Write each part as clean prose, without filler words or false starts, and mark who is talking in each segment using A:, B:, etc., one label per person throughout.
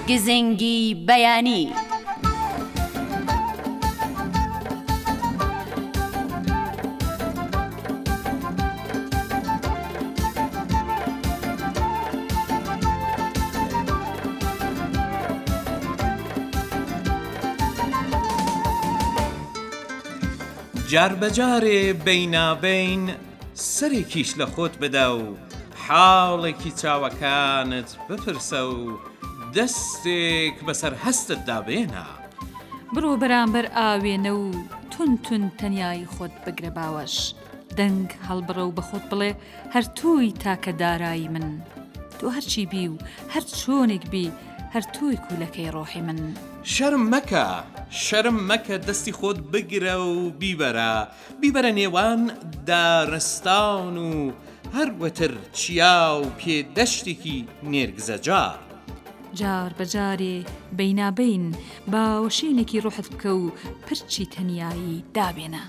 A: گزنگی بەیانی.
B: جار بەجارێ بەینابین سەرێکیش لە خۆت بدە و حاڵێکی چاوەکانت بپرسە و دەستێک بەسەر هەستت دابێنە.
C: بڕۆ بەرامبەر ئاوێنە و تون تەنیایی خۆت بگرە باوەش. دەنگ هەڵبڕە و بە خۆت بڵێ هەر تووی تاکە دارایی من. تۆ هەرچی بی و هەر چۆنێک بی هەر تووی کوولەکەی ڕۆحی من.
B: شەرم مەکە دەستی خۆت بگرە و بیبەرە نێوان دارستان و هەروەتر چیا و پێدەشتێکی نێرگزەجار.
C: جار بەجارێ بەینابین باوەشینێکی ڕۆحت بکە و پرچی تەنیایی دابێنە.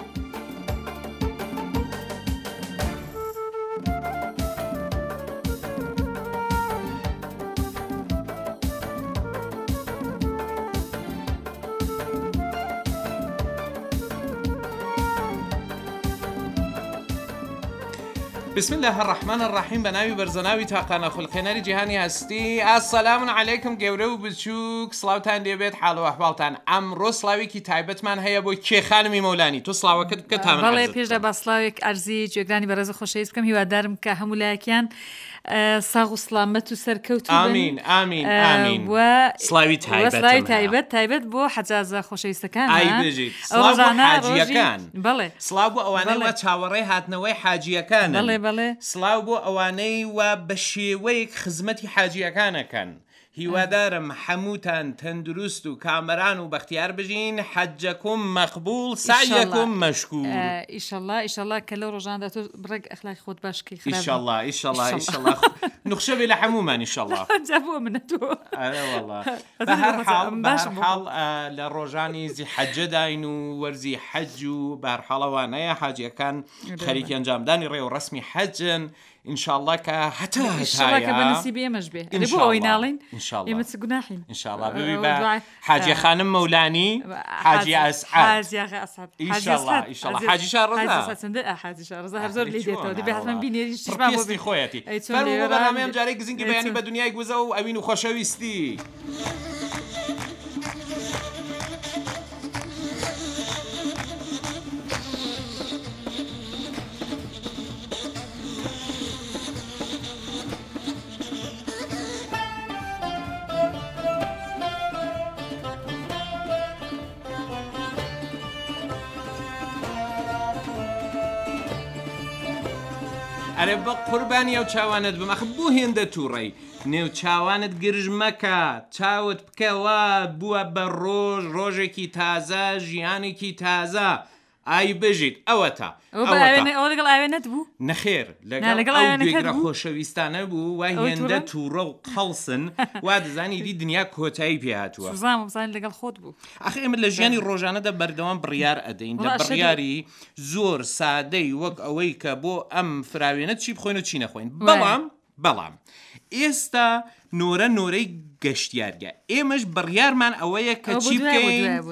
B: بسم الله الرحمن الرحیم. بەناوی بەرزەناوی تاقانە خولقێنەری جیهانی هەستی. ئەسەلام عەلەیکم گەورە و بچووک، سڵاوتان دەبێت، حاڵ و ئەحواڵتان. ئەمڕۆ سڵاوێکی تایبەتمان هەیە بۆ کێخانمی مەولانی. تۆ سڵاوەکەت بکە تا من
C: بەڵێ پێش لە با سڵاوێک ئەرزی جێگرانی بەڕێز خۆشەویست بکەم. هیوادارم کە هەموو لایەکیان ساغ و سڵامەت و سەرکەوت بن.
B: ئامین. سڵاوی
C: تایبەت بۆ حەجازە خۆشەویستەکان.
B: بێژیت سڵاو بۆ حاجیەکان.
C: بەڵێ
B: سڵاو بۆ ئەوانەی وە چاوەڕێی هاتنەوەی حاجیەکانن.
C: بەڵێ
B: سڵاو بۆ ئەوانەی وە بە شێوەیەک خزمەتی حاجیەکانەکەن. هیوادارم هەمووتان تەندروست و کامەران و بەختیار بژین. حەجەکم مەقبول، سعیەکم مەشکور.
C: ئیشەڵڵا کە لەو ڕۆژاندا تۆ بڕێک ئەخلاقی خۆت باشکەی.
B: ئیشەڵڵا نوخشە بێ لە هەمومان ئیشەڵڵا.
C: جابووە منە تۆ.
B: بە هەر حاڵ لە ڕۆژانی زیحەجەداین و وەرزی حەج و بە هەر حاڵەوانەیە حاجیەکان خەریکی ئەنجامدانی ڕێ و ڕەسمی حەجن. ئینشاءالله کە هەتا
C: کە بەنسیب ئێمەش بێ بۆ ئەوەی ناڵین ئێمە چ گوناحین.
B: ئینشاءالله ببی بە حاجی خانم مەولانی، حاجی ئەسعاد، ئینشاءالله حاجی
C: شارەزا هەر زۆر لێ دێتەوە دەبێ حتمەن بینێری شتمان بۆ
B: خۆیەتی. فەرموو بۆ بەنامەیەم جارێک گزنگی بەیانی بە دنیای گوزە و ئەوین و خۆشەویستی. ئەرێ بە قوربانی ئەو چاوانت بم. ئەخ بۆ هێندە تووڕەی نێو چاوانت گرژ مەکە، چاوت بکەوە بووە بە ڕۆژێکی تازە، ژیانێکی تازە. ئای بژیت ئەوە
C: ئەوە لەگەڵ ئاوێنەت بوو؟
B: نەخێر لەگەڵ ئەو خۆشەویستانە بوو. وای هێندە تووڕە و قەڵسن وا دەزانیری دنیا کۆتایی پێ هاتووە.
C: سوزان لەگەڵ خۆت بوو.
B: ئەخ ئێمە لە ژیانی ڕۆژانەدا بەردەوام بڕیار ئەدەین لە بڕیاری زۆر سادەی وەک ئەوەی کە بۆ ئەم فراوێنە چی بخۆین و چی نەخۆین. بەڵام ئێستا نۆرەی گەشتیارگە ئێمەش بڕیارمان ئەوەیە کە چی بکەین.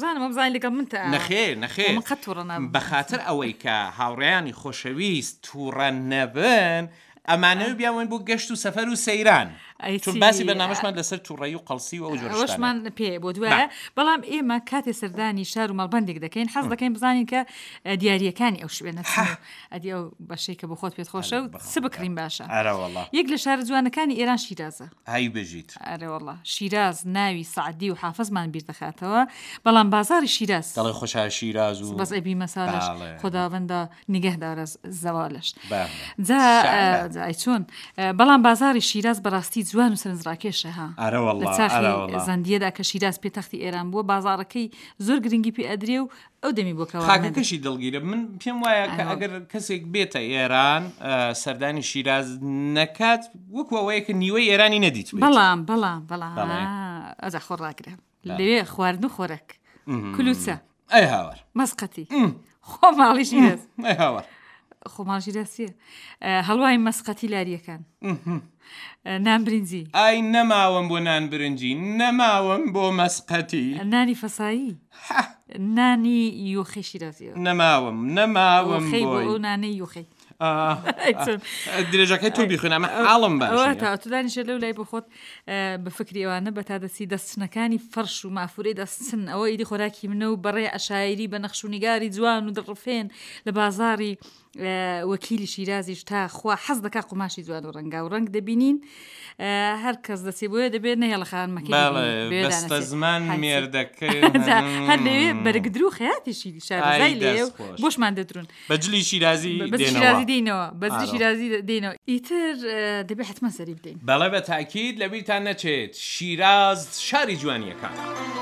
B: نەخێر بەخاتر ئەوەی کە هاوڕێیانی خۆشەویست تووڕە نەبن ئەمانەوە بیاون بۆ گەشت و سەفەر و سەیران. چون باسی بەنامەشمان لەسەر تووڕەیی و قەڵسی و ئەو
C: جۆرەشمان پێ بۆ دوایە. بەڵام ئێمە کاتێ سەردانی شار و مەڵبەندێک دەکەین حەز دەکەین بزانین کە دیاریەکانی ئەو شوێنە ئەدی ئەو بەشەی کە بۆ خۆت پێت خۆشە و چ بکڕین باشە. یەک لە شارە جوانەکانی ئێران شیرازە.
B: هەی بژیت.
C: ئەرەوەڵڵا شیراز ناوی سعدی و حافزمان بیر دەخاتەوە. بەڵام بازاری شیراز
B: دەڵێ خۆشا شیراز و
C: بەس ئەبی مەسالش خوداوەندە نیگەهدارە زەوالش. جا چۆن بەڵام بازاری شیراز بەڕاستی جوان و سەرنجڕاکێشە ها.
B: لە
C: چاخی زەندیەدا کە شیراز پێتەختی ئێران بووە بازارەکەی زۆر گرنگی پێ ئەدرێ و ئەو دەمی بۆکەوە
B: خاکەکەشی دڵگیرە. من پێم وایە کە ئەگەر کەسێک بێتە ئێران سەردانی شیراز نەکات وەکوەوەیە کە نیوەی ئێرانی نەدیت.
C: بەڵام ئەجا خۆڕاگرە لەوێ خواردن و خۆرەک کلوچە
B: ئەی هاوار
C: مەسقەتی خۆ ماڵی شیراز
B: ئەی هاوار
C: خۆماژی دەستیە هەڵوای مەسقەتی لاریەکان نان برنجی
B: ئای نەماوەم بۆ نان برنجی نەماوەم بۆ مەسقەتی
C: نانی فەسایی نانی یۆخی شیرازیەوە
B: نەماوەم
C: بۆ نانەی یۆخی
B: درێژەکەی تۆ بیخوێن ئەمە حاڵم باش
C: تا تو دانیشە لەو لای بخۆت بە فکری ئەوانە بە تا دەستی دەستچنەکانی فەرش و مافورەی دەستچن ئەوە ئیدی خۆراکی منە و بەڕێ عەشایری بە نەخشونیگاری جوان و دڕفێن لە بازاری وەکیلی شیرازیش تا خوا حەز دەکا قوماشی جوان و ڕەنگا و ڕەنگ دەبینین هەر کەس دەچێ بۆیە دەبێت نەهێڵەخان مەکەی
B: بەستە زمان مێردەکە
C: هەر لەوێ بەرگدرو و خەیاتیشی شارزای لێ بۆشمان دەدرون
B: بەجلی شیرازی
C: دێنەوە بەجلی شیرازی دێنەوە ئیتر دەبێت حتمما سەری بدەین
B: بەڵێ بە تاکید لەبیرتان نەچێت شیراز شاری جوانیەکان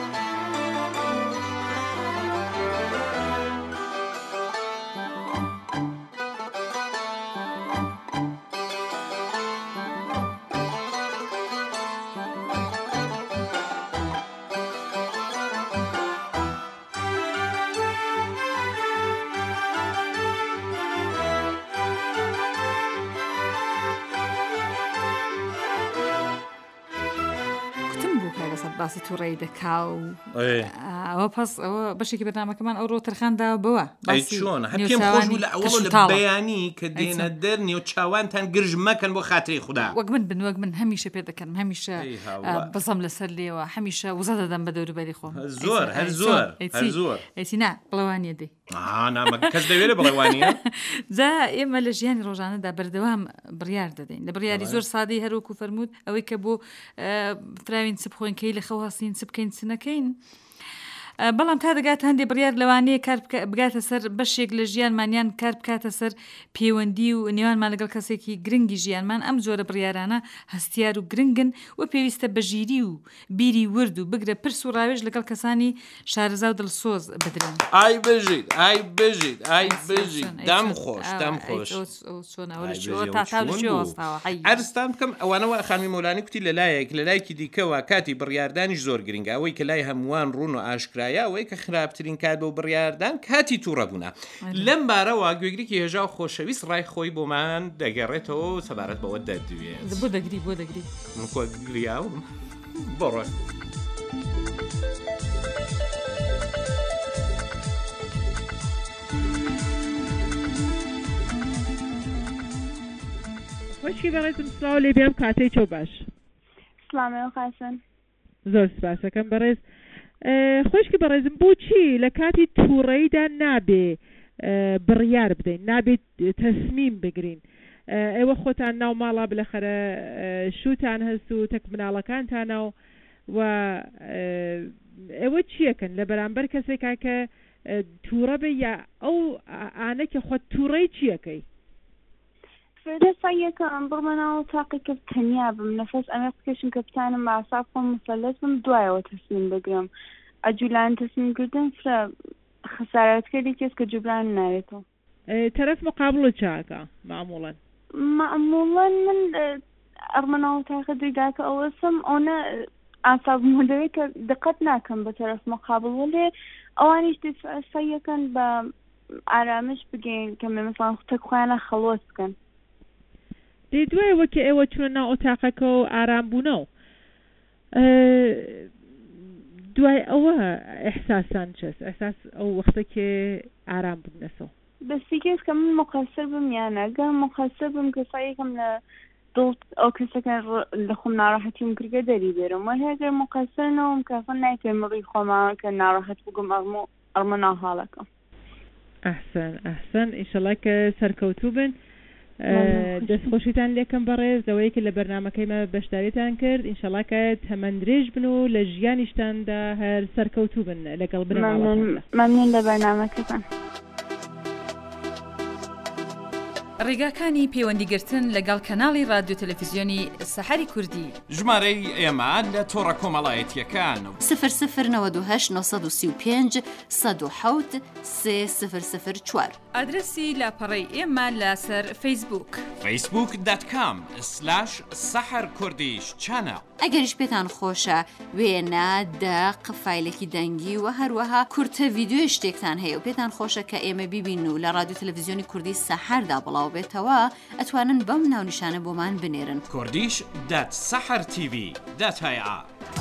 C: باسی تووڕێی دەکا و ئەوە پس ئەوە بەشێکی بەنامەکەمان ئەو ڕۆتەرخاندا بەوە
B: چۆن پێم خۆش بوو لە ئەوڵ لە بەیانی کە دێنە دەرنی و چاوانتان گرژ مەکەن بۆ خاتری خوددا
C: وەک من هەمیشە پێ دەکەن هەمیشە بەزەم لەسەر لێوە هەمیشە وزە دەدەم بە دەوروبەری خۆم
B: زۆر
C: ئەیسینا بڵەوانیە دەی
B: کەس دەوێت بڵێوانیە
C: جا ئێمە لە ژیانی ڕۆژانەدا بەردەوام بڕیار دەدەین لە بڕیاری زۆر سادەی هەروەکو فەرمووت ئەوەی کە بۆ فراوین چ بخۆینکەی لە خەواسین چ بکەین چ نەکەین بەڵام تا دەگات هەندێک بڕیار لەوانەیە کار بگاتە سەر بەشێک لە ژیانمانیان کار بکاتە سەر پەیوەندی و نێوانمان لەگەڵ کەسێکی گرنگی ژیانمان ئەم جۆرە بڕیارانە هەستیار و گرنگن و پێویستە بەژیری و بیری ورد و بگرە پرس و ڕاوێژ لەگەڵ کەسانی شارەزا و دڵسۆز بدرن
B: ئای بژیت دام خۆش ئەرستان بکەم ئەوانەوە خانمی مۆلانی کوتی لەلایەکی دیکەوە کاتی بڕیاردانیش زۆر گرنگە ئەوەی کە لای هەمووان ڕوون و ئاشکرا ئەوەی کە خراپترین کات بۆ بڕیاردان کاتی تووڕەبوونا لەم بارەوە گوێگریکی هێژا و خۆشەویست ڕای خۆی بۆمان دەگەڕێتەوە و سەبارەت بەوە دەدوێت
C: بۆ دەگری
B: گریاوم بڕۆ
A: خۆشکی بەڕێزم سڵاو لێ بێم کاتەی چۆ باش
D: سڵامەوە خاسن
A: زۆر سپاسەکەم بەڕێز خۆشکی بەڕێزم بۆچی لە کاتی تووڕەیدا نابێ بڕیار بدەین نابێت تەسمیم بگرین ئێوە خۆتان ناو ماڵا بلەخەرە شووتان هەست و تەک مناڵەکانتانە و ئێوە چیەکەن لە بەرامبەر کەسێکا کە تووڕە بێ یا ئەو ئانەکە خۆت تووڕەی چیەکەی
D: فردا سایەکە ئەم بڕمەناوە تاقی کرد تەنیا بم نەفەس ئەمە بکەشم کە بتانم بەعساب خۆم مسەلەت بم دوایەوە تەسمیم بگرم ئەجوولان تەسمیم کردن فرە خسارەتکەری کەس کە جوبران ناوێتەوە
A: تەرەف مقابڵت چاکە معموڵەن
D: من ئەڕمەناوە تاقە دویداکە ئەوەسم ئەوە ئاساب مدەوێت کە دقت ناکەم بە تەرەف مقابڵ وەلێ ئەوانیش سایەکەن بە ئارامش بگەین کە مەسەڵەن تەک خۆیانە خەڵۆت بکەن
A: دەی دوایەوە کە ئێوە چوونە ناو ئۆتاقەکە و ئارام بوونەوە دوای ئەوە ئەحساسان چەست ئەحساس ئەو وەختەکێ ئارام ببنەسەوە
D: بەسیکەس کە من مقەسر بم یانە گەر مقەسر بم کە سایەکەم لە دڵ ئەو کەسەکە لە خۆم ناڕەحەتیم کردگە دەری بێرم وە هەگەر مقەسرنەوەم کەفەن نایکەم مڕی خۆما کە ناڕەحەت بگوم ئەڕمە ناو حاڵەکەم
A: ئەحسن ئیشەڵا کە سەرکەوتوو بن دەستخۆشیتان لێکم بەڕێز ئەوەیە کە لە بەرنامەکەیمە بەشداریتان کرد ئینشەڵا کە تەمەندرێژ بن و لە ژیانیشتاندا هەر سەرکەوتوو بن لەگەڵ بن
D: مەمنون لە بەرنامەکەتان
C: ڕێگاکانی پەیوەندیگرتن لەگەڵ کەناڵی رادیۆ تەلەڤیزیۆنی سەحەری کوردی
B: ژمارەی ئێمە لە تۆڕە کۆمەڵایەتیەکان
E: 0092 935 107 3004
C: ئادرسی لاپەڕەی ئێمە لەسەر فەیسبووک
B: facebook.com/saharkurdish channel
E: ئەگەریش پێتان خۆشە وێنە دەق فایلێکی دەنگی و هەروەها کورتە ڤیدیۆ شتێکتان هەیە و پێتان خۆشە کە ئێمە بیبین و لە رادیۆ تەلەڤیزیۆنی کوردی سەحەردا بڵاو بێتەوە ئەتوانن بەم ناونیشانە بۆمان بنێرن
B: kurdish.sahartv.ha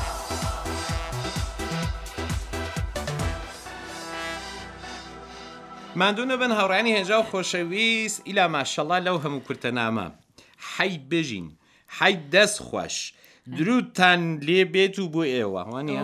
B: ماندوو نەبن هاوڕانی هێنجا و خۆشەویست ئیلا ماشەڵڵا لەو هەموو کورتەنامە حەی بژین حەی دەست خۆش درودتان لێ بێت و بۆ ئێوە وانە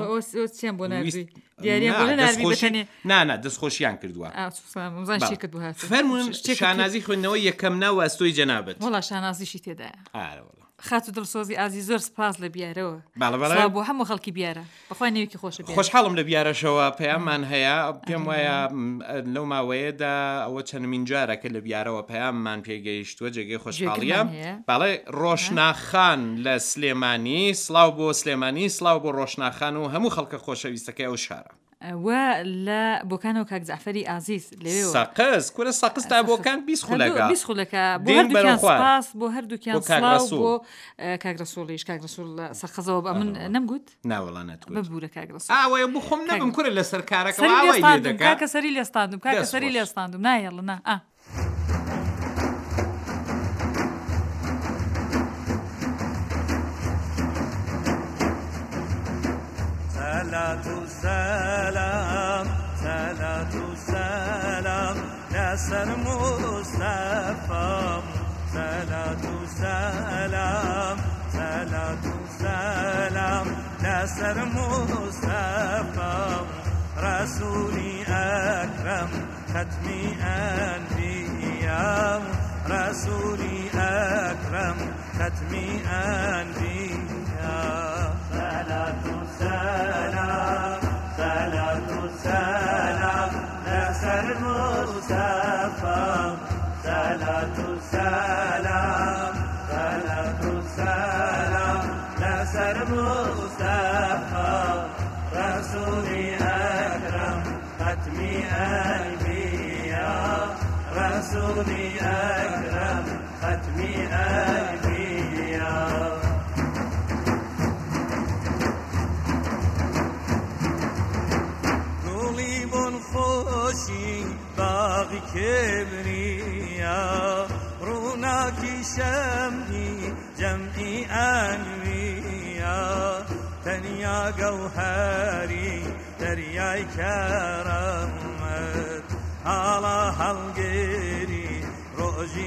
B: نانە دەستخۆشیان کردووە فەرمونون شانازی خوێندنەوە یەکەم ناو ئەستۆی جەنابەت
C: وەڵا شانازیشی تێدایە خات و دڵسۆزی ئازی زۆر سپاس لە بیارەوە بۆ هەموو خەڵکی بیارە بەخوای نێوکی خۆشە
B: خۆشحاڵم لە بیارەشەوە پەیاممان هەیە پێم وایە لەو ماوەیەدا ئەوە چەندمین جارەکە لە بیارەوە پەیاممان پێگەیشتووە جێگەی خۆشحاڵیە باڵێ ڕۆشناخان لە سلێمانی سڵاو بۆ سلێمانی سڵاو بۆ ڕۆشناخان و هەموو خەڵکە خۆشەویستەکەی ئەو شارە
C: وە لە بۆکانەوە کاک جەعفەری ئازیز لەوێ
B: سەقز کورە سەقز تا بۆکان 20 خولەکە
C: بۆ هەردووکیان سپاس بۆ هەردووکیان سڵاو بۆ کاک ڕەسوڵیش کاک ڕەسوڵ سەقزەوە بە من نەمگوت
B: ناوەڵا نەتگوت
C: ببوورە کاک ڕەسوڵ
B: ئاوەیە بۆ خۆم نەبم کورە لەسەر کارەکە
C: کاکە سەری لێستاندم کاکە سەری لێستاندم نایەڵە نا
F: سلام لسر مصطفى صلاة سلام لسر مصطفى رسولي أكرم ختمي أنبياء رسولي أكرم ختمي أنبياء صلاة سلام لسر مصطفى صلاة سلام لسر مصطفى رسولي أكرم ختمي أنبياء رسولي أكرم ختمي أنبياء باغی کبریا روناکی شمعی جمعی انویا تنیا گوهری دریای کرامت حالا هلگری روزی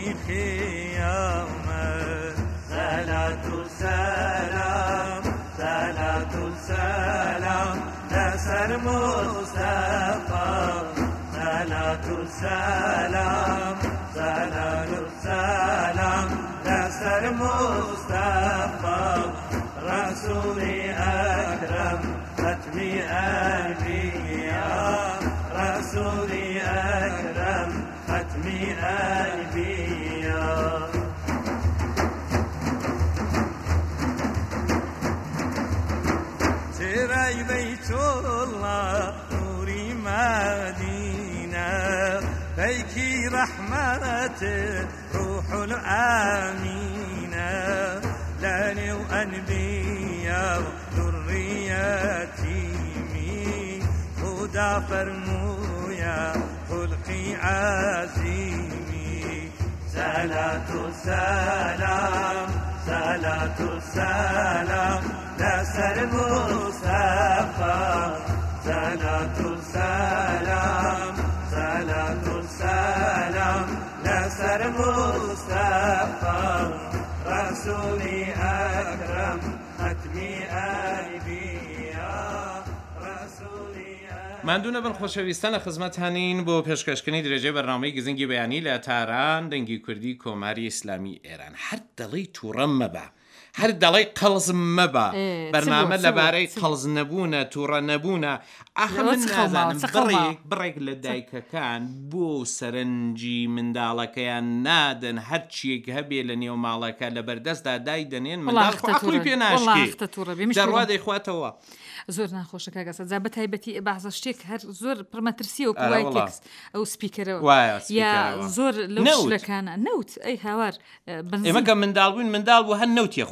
F: قیامت صلاة سلام لسر مصطفى صلاة سلام لسر مصطفى رسولي أكرم ختمي أنبياء رسولي أكرم ختمي أنبياء ترى بيت الله نوري مدينة بيكي رحمة روح الآمينة لاني وأنبياء ذريتي هدى فرمويا خلقي عزيمي صلاة سلام لسر مصطفى صلاة سلام لسر مصطفى رسولي أكرم ختمي أنبياء رسولي
B: ماندوو نەبن خۆشەویستان لە خزمەت هەنین بۆ پێشکەشکردنی درێژەی بەرنامەی گزنگی بەیانی لە تاران دەنگی کوردی کۆماری ئیسلامی ئێران هەر دەڵێی تووڕە مەبە هەر دەڵێی قەڵزم مەبە بەرنامە لەبارەی قەڵز نەبوونە تووڕە نەبوونە ئاخر من نازانم بڕێک لە دایکەکان بۆ سەرنجی منداڵەکەیان نادەن هەرچیەک هەبێ لە نێو ماڵەکە لە بەردەستدا دای دەنێن منداڵ عەقڵی پێ ناشکێ دەڕوا دەیخواتەوە
C: زۆر ناخۆشە کاگەسە جا بە تایبەتی بەعزە شتێک هەر زۆر پڕمەترسیە و کوای تێکس ئەو سپیکەرەوە یا زۆر لەو شلەکانە نەوت ئەی هاوار
B: ئێمە کە منداڵ بووین منداڵ بوو هەر نەوتیە خوارد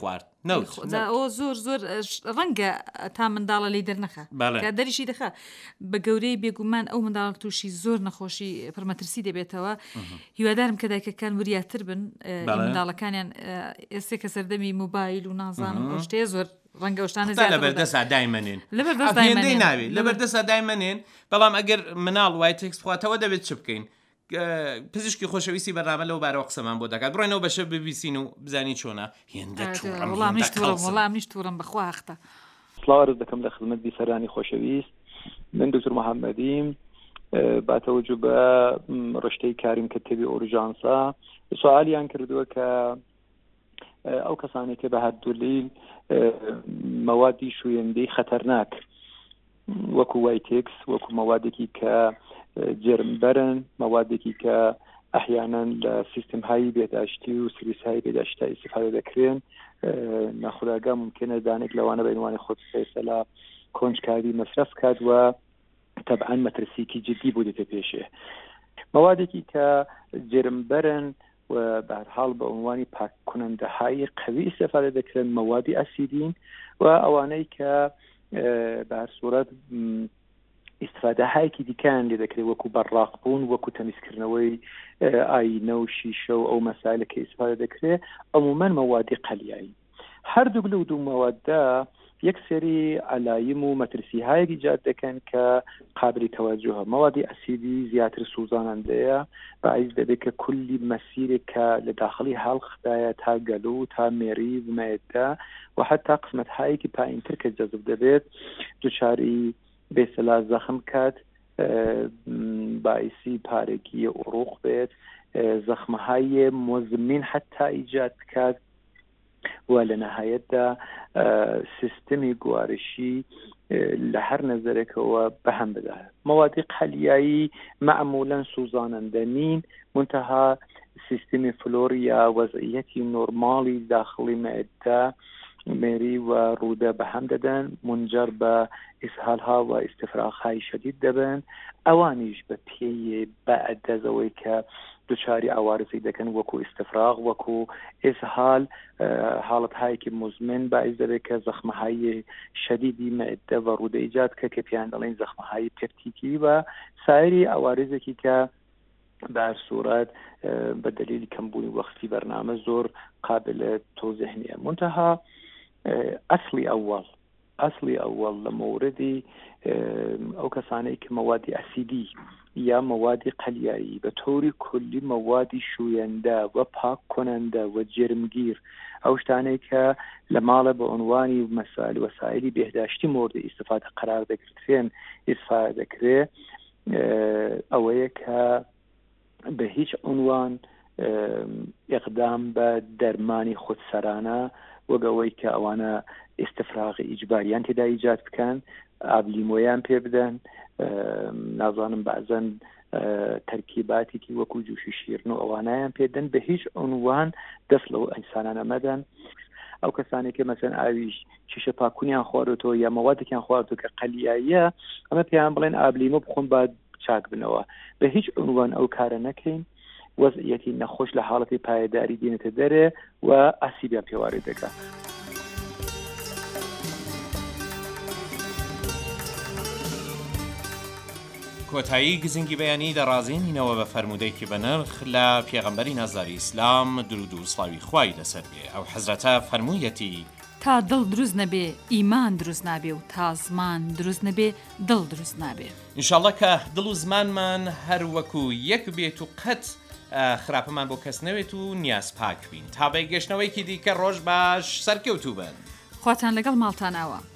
C: ئەو زۆر ڕەنگە تا منداڵە لی دەرنەخە کە دەریشی دەخە بە گەورەی بێگومان ئەو منداڵ تووشی زۆر نەخۆشی پڕمەترسی دەبێتەوە هیوادارم کە دایکەکان وریاتر بن منداڵەکانیان ئێستا کە سەردەمی موبایل و نازانم شتێ زۆر ڕەنگە شتانە
B: لەبەردەسا دایمەنێن لەبەردەسا دایمەنێن بەڵام ئەگەر مناڵ وای تێکس بخواتەوە دەبێت چ بکەین پزیشکی خۆشەویستی بەرنامە لەو بارەوە قسەمان بۆ دەکات بڕێنەوە بەشە ببیسین و بزانی چۆنە
C: وەڵامیش تووڕم بەخوا ئەختە
G: سڵاوەرز دەکەم لە خزمەت بیسەرانی خۆشەویست من دکتۆر محەممەدیم باتەوەجو بە ڕشتەی کاریم کە تێبی ئۆرژانسا سوالیان کردووە کە ئەو کەسانێک کە بە هەردوولیل مەوادی شوێندەی خەتەرناک وەکو وایتێکس وەکو مەوادێکی کە جرمبەرن مەوادێکی کە ئەحیانەن لە سیستمهایی بێداشتی و سرویسهای بێداشتە ئیستیفادە دەکرێن ناخوداگا ممکنە دانێک لەوانە بەعنوانی خۆت فەیسەلا کۆنجکاری مەصرف کات و تەبعاً مەترسیکی جدی بوو دێتە پێشێ مەوادێکی کە جرمبەرن و بەهرحاڵ بە عنوانی پاککنەندەهای قەوی ئیستیفادە دەکرێن مەوادی ئەسیدین و ئەوانەی کە بە هەر سوورەت ئیستفادەهایەکی دیکەیان لێ دەکرێت وەکو بەڕاقبوون وەکو تەمیزکردنەوەی ئاینە و شیشە و ئەو مەسایلە کە ئیستفادە دەکرێت عمومەن مەوادی قەلیایی هەردوو لەو دوو مەوادە یەک سەری عەلایم و مەترسیهایەکی ایجاد دەکەن کە قابلی تەوەجوهە مەوادی ئەسیدی زیاتر سوزانەندەیە بەعیز دەبێت کە کولی مەسیرێک کە لە داخلی هەڵخدایە تا گەلو تا مێری مەیەدا و حتا قسمەتهایەکی پایینتر کە جەزب دەبێت دووچاری بێسەلا زەخم کات باعثی پارێکی عروق بێت زەخمەهای مزمن حتا ایجاد بکات و لە نەهایەتدا سیستمی گوارشی لە هەر نەزەرێکەوە بەهم بدات مەوادی قەلیایی معمولاً سوزانەندە نین منتها سیستمی فلۆریا وەزعیەتی نۆرماڵی داخلی مەعدە مێری و ڕوودە بەهم دەدەن منجر بە ئیسهالها و ئیستفراغهای شەدید دەبن ئەوانیش بە پێی بەعدەزەوەی کە دوچاری ئاوارزی دەکەن وەکو ئیستفراغ وەکو ئیسهال حاڵەتهایەکی مزمن باعث دەبێت کە زەخمەهای شەدیدی مەعدە و ڕوودە ایجاد کە پیان دەڵێن زەخمەهای پێپتیکی و سایری ئاوارزێکی کە بە هەر سوورەت بە دلیلی کەمبوونی وەختی بەرنامە زۆر قابل تۆزیح نییە منتها ئەسلی ئەوەڵ لە مۆردی ئەو کەسانەی کە مەوادی ئەسیدی یا مەوادی قەلیایی بە تۆری کولی مەوادی شوێندە و پاک کننده و جرمگیر ئەو شتانەی کە لە ماڵە بە عنوانی مەسائل وەسایلی بێهداشتی مورد ئیستفادە قرار دەگرترێن ئیستفادە دەکرێت ئەوەیە کە بە هیچ عنوان ئیقدام بە دەرمانی خودسەرانە وەگەوەی کە ئەوانە ئیستفراغی ئیجباریان تێدا ایجاد بکەن ئابلیمۆیان پێ بدەن نازانم بەعزەن تەرکیباتێکی وەکو جوشی شیرن و ئەوانایان پێدەن بە هیچ عنوان دەست لەو ئینسانانە مەدەن ئەو کەسانێک کە مەسەن ئاویش چیشە پاکوونیان خواردەوە یا مەوادێکیان خواردەوە کە قەلیاییە ئەمە پێیان بڵێن ئابلیمۆ بخۆن با چاک بنەوە بە هیچ عنوان ئەو کارە نەکەین وەزعیەتی نەخۆش لە حاڵەتی پایداری دێنێتە دەرێ و ئاسیبیان پێوارێ دەکات.
B: کۆتایی گزنگی بەیانی دەڕازێنینەوە بە فەرمودەیەکی بە نرخ لە پێغەمبەری نازاری ئیسلام درود و سڵاوی خوای لەسەر بێ ئەو حەزرەتە فەرموویەتی
C: تا دڵ دروست نەبێ ئیمان دروست نابێ و تا زمان دروست نەبێ دڵ دروست نابێ
B: ئینشاڵڵا کە دڵ و زمانمان هەر وەکو یەک بێت و قەت خراپەمان بۆ کەس نەوێت و نیاز پاک بین تا بەی گەشتنەوەیکی دیکە ڕۆژ باش سەرکەوتوو بن
C: خواتان لەگەڵ ماڵتاناوە